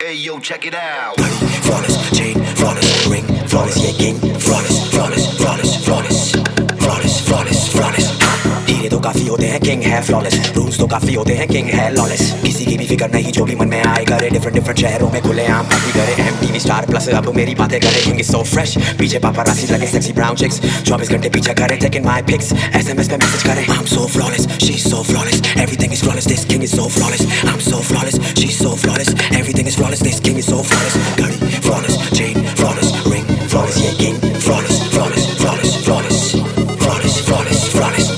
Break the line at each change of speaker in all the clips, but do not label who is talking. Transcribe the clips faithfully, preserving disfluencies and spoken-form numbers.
Hey yo, check it out.
Flawless, chain, flawless, ring, flawless, yeah, king, flawless, flawless, flawless, flawless, flawless, flawless, flawless. हीरे तो काफी होते हैं, king है flawless, rules तो काफी होते हैं, किंग है लॉलेस. किसी की भी फिक्र नहीं, जो भी मन में आए करे, डिफरेंट डिफरेंट शहरों में खुले आम पार्टी करे. एमटीवी स्टार प्लस अब मेरी बातें करे, किंग इज सो फ्रेश. पीछे पापारासी लगे सेक्सी ब्राउन चिक्स, चौबीस घंटे पीछे करे, टेकिंग माय पिक्स, एसएमएस पे मैसेज करे. I'm so flawless, she's so flawless, everything is flawless, this king is so flawless. I'm so flawless, she's so flawless, everything is flawless, this king is so flawless. घड़ी flawless, chain flawless, ring flawless, yeah, king flawless, flawless, flawless, flawless, flawless, flawless, flawless.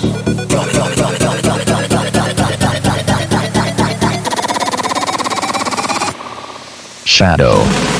Shadow.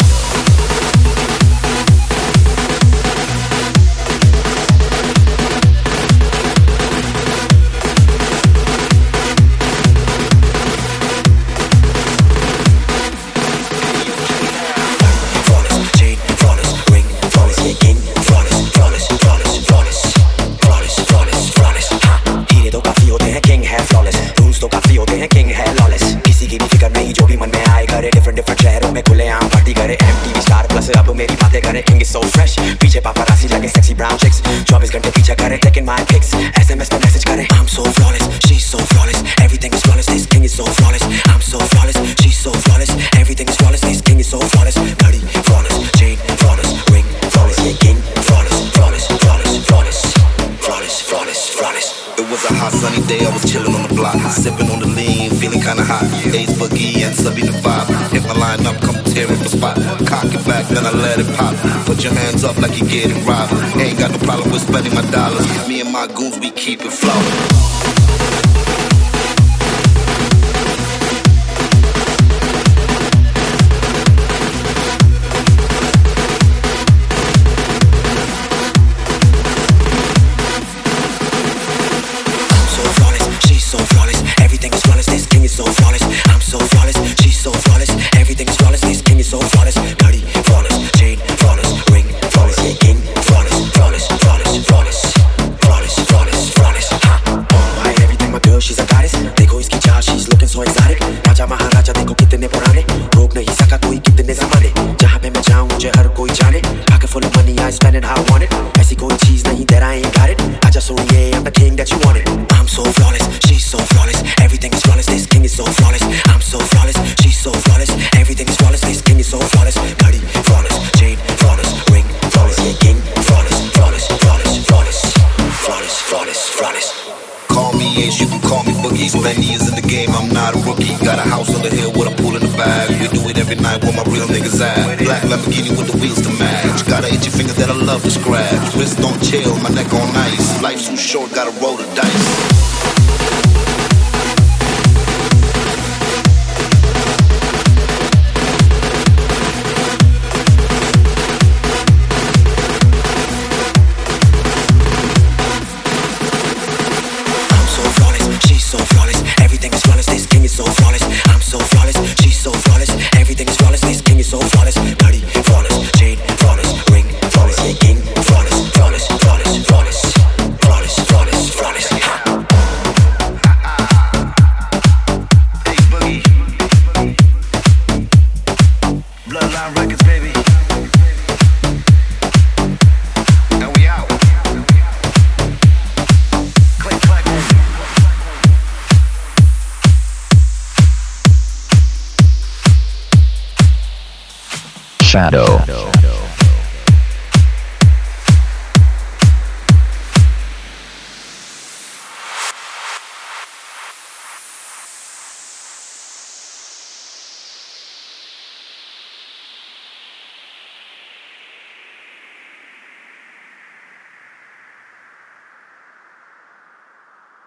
अब मेरी बातें करे, king is so fresh. पीछे पापारासी लगे sexy brown chicks, चौबीस घंटे पीछे करे, taking my pics, एसएमएस पे मैसेज करे. I'm so flawless, she's so flawless, everything is flawless, this king is so flawless. I'm so flawless, she's so flawless, everything is flawless, this king is so flawless. घड़ी flawless, chain flawless, ring flawless, yeah, king flawless, flawless, flawless, flawless, flawless, flawless, flawless.
It was a hot sunny day, I was chilling on the block, sipping on the lean, feeling kinda hot. Ace Boogie and Subby the vibe, hit my line up, come tear up the spot. Cock it back, then I let it pop. Put your hands up like you're getting robbed. Ain't got no problem with spending my dollars. Me and my goons, we keep it flowing. Call me Ace, you can call me Boogie. Spend years in the game, I'm not a rookie. Got a house on the hill with a pool in the bag. We do it every night where my real niggas at. Black Lamborghini with the wheels to match. Got an itchy finger that I love to scratch. Wrist don't chill, my neck on ice. Life's too short, gotta roll the dice.
Shadow.